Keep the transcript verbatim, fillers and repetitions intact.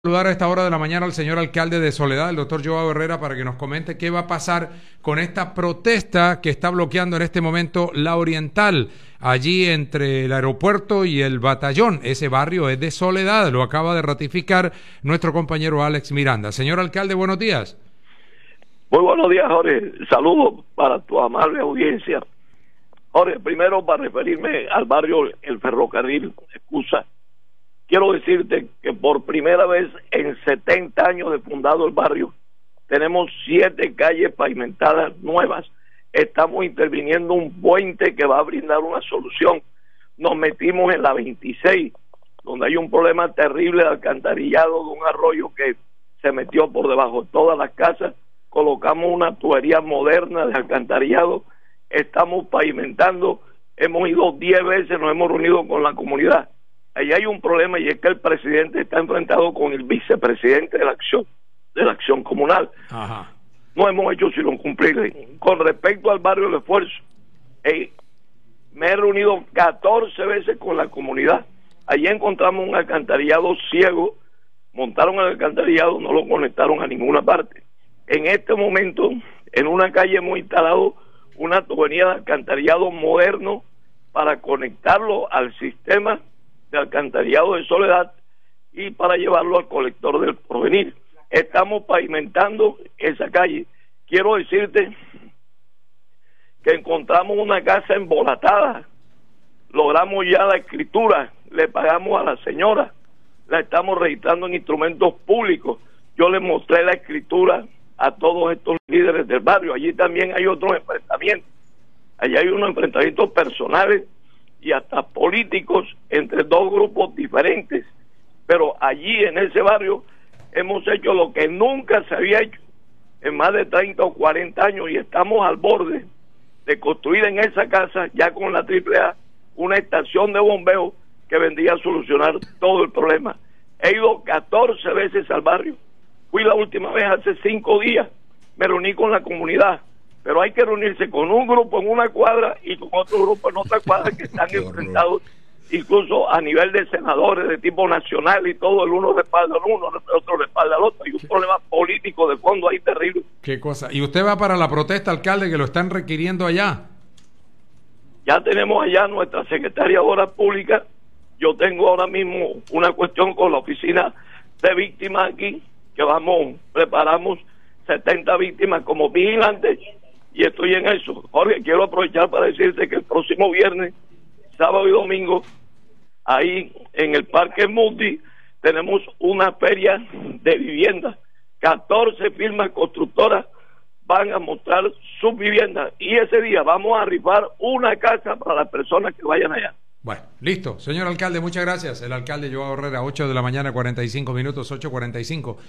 Saludar a esta hora de la mañana al señor alcalde de Soledad, el doctor Joao Herrera, para que nos comente qué va a pasar con esta protesta que está bloqueando en este momento la Oriental, allí entre el aeropuerto y el Batallón. Ese barrio es de Soledad, lo acaba de ratificar nuestro compañero Alex Miranda. Señor alcalde, buenos días. Muy buenos días, Jorge. Saludos para tu amable audiencia. Jorge, primero para referirme al barrio El Ferrocarril, excusa. Quiero decirte que por primera vez en setenta años de fundado el barrio, tenemos siete calles pavimentadas nuevas. Estamos interviniendo un puente que va a brindar una solución. Nos metimos en la veintiséis, donde hay un problema terrible de alcantarillado, de un arroyo que se metió por debajo de todas las casas. Colocamos una tubería moderna de alcantarillado. Estamos pavimentando. Hemos ido diez veces, nos hemos reunido con la comunidad. Ahí hay un problema, y es que el presidente está enfrentado con el vicepresidente de la acción de la acción comunal. Ajá. No hemos hecho sino cumplir. Con respecto al barrio del Esfuerzo, hey, me he reunido catorce veces con la comunidad. Allí encontramos un alcantarillado ciego, montaron el alcantarillado, no lo conectaron a ninguna parte. En este momento, en una calle hemos instalado una tubería de alcantarillado moderno para conectarlo al sistema de alcantarillado de Soledad y para llevarlo al colector del Porvenir. Estamos pavimentando esa calle. Quiero decirte que encontramos una casa embolatada, logramos ya la escritura, le pagamos a la señora, la estamos registrando en instrumentos públicos. Yo le mostré la escritura a todos estos líderes del barrio. Allí también hay otros enfrentamientos, allí hay unos enfrentamientos personales y hasta políticos entre dos grupos diferentes, pero allí en ese barrio hemos hecho lo que nunca se había hecho en más de treinta o cuarenta años, y estamos al borde de construir en esa casa, ya con la triple A, una estación de bombeo que vendría a solucionar todo el problema. He ido catorce veces al barrio, fui la última vez hace cinco días, me reuní con la comunidad, pero hay que reunirse con un grupo en una cuadra y con otro grupo en otra cuadra que están enfrentados incluso a nivel de senadores de tipo nacional, y todo, el uno respalda al uno, el otro respalda al otro, y un problema político de fondo ahí terrible. Qué cosa. ¿Y usted va para la protesta, alcalde, que lo están requiriendo allá? Ya tenemos allá nuestra secretaria de Obras Públicas. Yo tengo ahora mismo una cuestión con la oficina de víctimas aquí, que vamos, preparamos setenta víctimas como vigilantes, y estoy en eso. Jorge, quiero aprovechar para decirte que el próximo viernes, sábado y domingo, ahí en el Parque Multi, tenemos una feria de viviendas. catorce firmas constructoras van a mostrar sus viviendas, y ese día vamos a rifar una casa para las personas que vayan allá. Bueno, listo. Señor alcalde, muchas gracias. El alcalde Joao Herrera, ocho de la mañana, cuarenta y cinco minutos, ocho cuarenta y cinco.